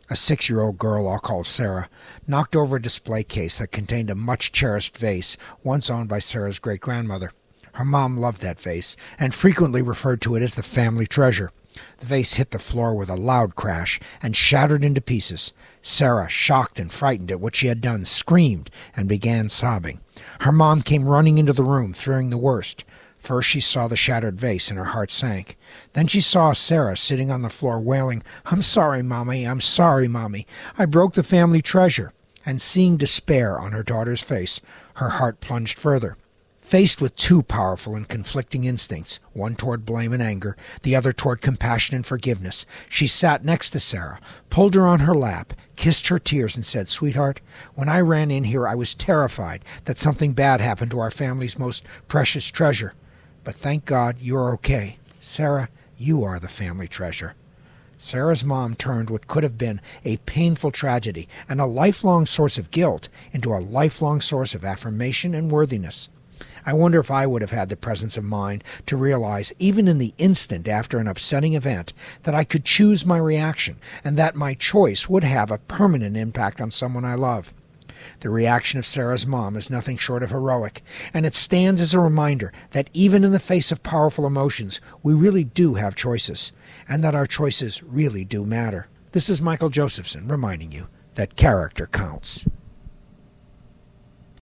A 6-year-old girl I'll call Sarah knocked over a display case that contained a much-cherished vase once owned by Sarah's great-grandmother. Her mom loved that vase and frequently referred to it as the family treasure. The vase hit the floor with a loud crash and shattered into pieces. Sarah, shocked and frightened at what she had done, screamed and began sobbing. Her mom came running into the room, fearing the worst. First she saw the shattered vase and her heart sank. Then she saw Sarah sitting on the floor wailing, "I'm sorry, Mommy, I'm sorry, Mommy. I broke the family treasure." And seeing despair on her daughter's face, her heart plunged further. Faced with two powerful and conflicting instincts, one toward blame and anger, the other toward compassion and forgiveness, she sat next to Sarah, pulled her on her lap, kissed her tears, and said, "Sweetheart, when I ran in here I was terrified that something bad happened to our family's most precious treasure. But thank God you're okay. Sarah, you are the family treasure." Sarah's mom turned what could have been a painful tragedy and a lifelong source of guilt into a lifelong source of affirmation and worthiness. I wonder if I would have had the presence of mind to realize, even in the instant after an upsetting event, that I could choose my reaction and that my choice would have a permanent impact on someone I love. The reaction of Sarah's mom is nothing short of heroic, and it stands as a reminder that even in the face of powerful emotions, we really do have choices, and that our choices really do matter. This is Michael Josephson reminding you that character counts.